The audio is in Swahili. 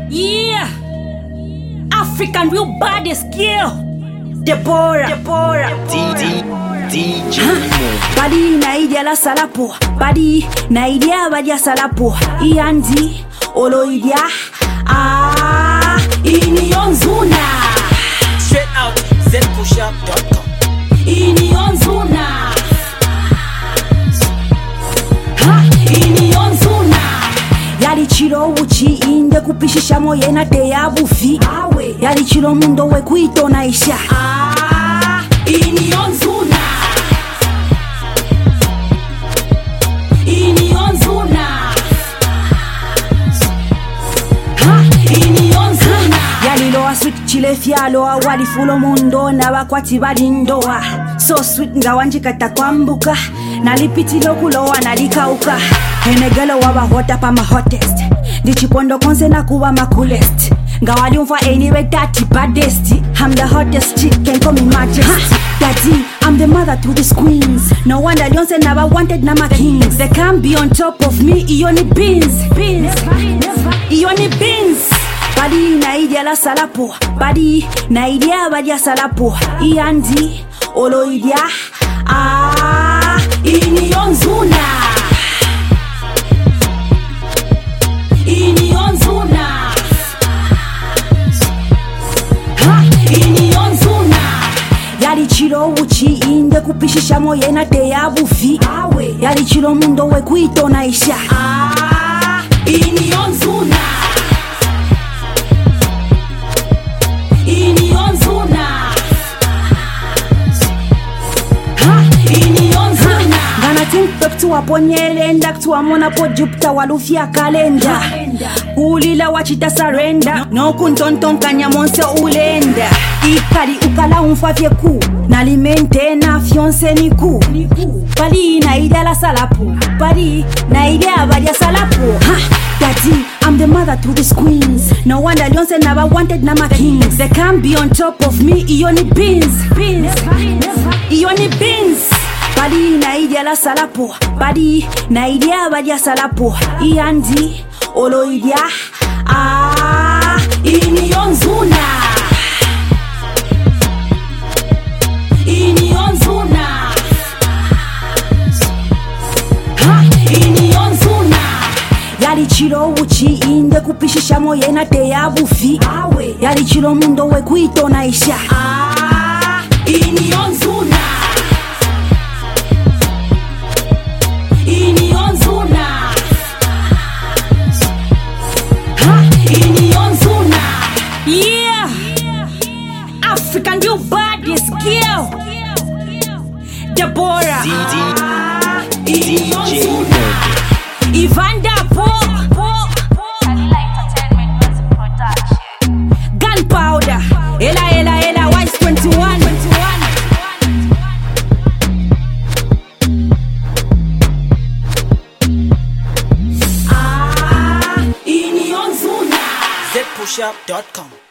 Yeah, African real body skill. Deborah. DJ Badi na idea la salapo. Badi na idea badia salapo. Iandi olo idea. Inionzuna. Straight out zpushup.com. Inionzuna. Inionzuna. Yali chiro uchi inde kupishisha moye na te ya bufi. Yali chiro mundo we kuito na isha. Inionzuna. Inionzuna. Inionzuna. Yali loa sweet chile fialoa wali fulo mundo na wakwati balindoa. So sweet nga wanjikata kwambuka. Nalipiti lokuloa nalikauka. Henegelo waba hota pa ma hottest. Dichipondo konse na kuwa ma coolest. Nga wali umfa anyway tati baddest. I'm the hottest chick, can call me majesty. Daddy, I'm the mother to these queens. No wonder Leonce never wanted nama kings. They can't be on top of me, ioni beans. Ioni beans. Badi na idea la salapo. Badi na idea badia salapo. Iandi olo idea. Inionzuna. Inionzuna. Inionzuna. Yali chiro uchi inde kupishisha moye na te ya bufi. Yali chiro mundo we kuito na isha. Inionzuna. Inionzuna. Inionzuna. Gana TikTok tu waponyele ndak tu wamona po jupta walufia kalenda. Ulila wachita surrender. No kuntonton kanya monse ulenda. Ikali ukala umfafye ku. Nalimente na fiance ni ku. Bali na idea la salapo. Bali na idea badia salapo. Daddy, I'm the mother to these queens. No wonder Leonce never wanted nama kings. They can't be on top of me, ioni beans. Ioni beans. Badi na idea la salapo. Badi na idea badia salapo. Iandi olo idea. Inionzuna. Inionzuna. Inionzuna. Yali chiro uchi inde kupishisha moye na te ya bufi. Yali chiro mundo we kuito na isha. Inionzuna. Inionzuna. Inionzuna. Yeah, African real body skill. Deborah. Inionzuna. Evander Gunpowder. Ella, Wise 21. zpushup.com.